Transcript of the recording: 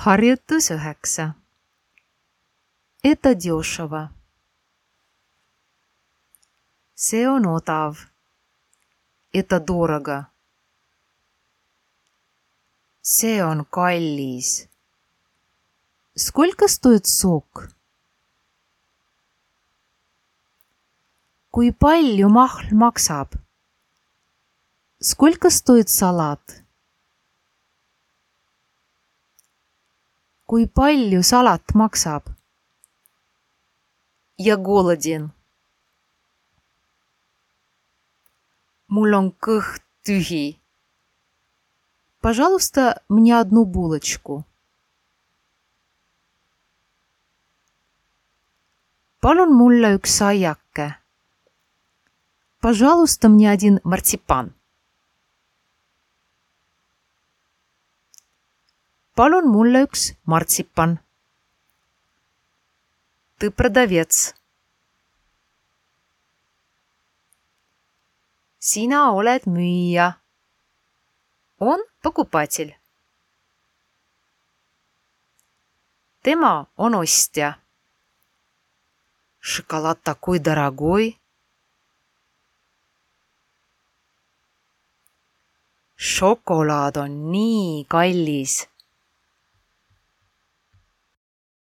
Harjutus 9. Это дешево. See on odav. Это дорого. See on kallis. Сколько стоит сок? Kui palju mahl maksab? Сколько стоит салат? Kui palju salat maksab? Я голоден. Mul on kõht tühi. Пожалуйста, мне одну булочку. Palun mulle üks aiake. Пожалуйста, мне один марципан. Palun mulle üks martsipan. Ты продавец. Sina oled müüja. Он покупатель. Tema on ostja. Шоколад такой дорогой. Šokolaad on nii kallis.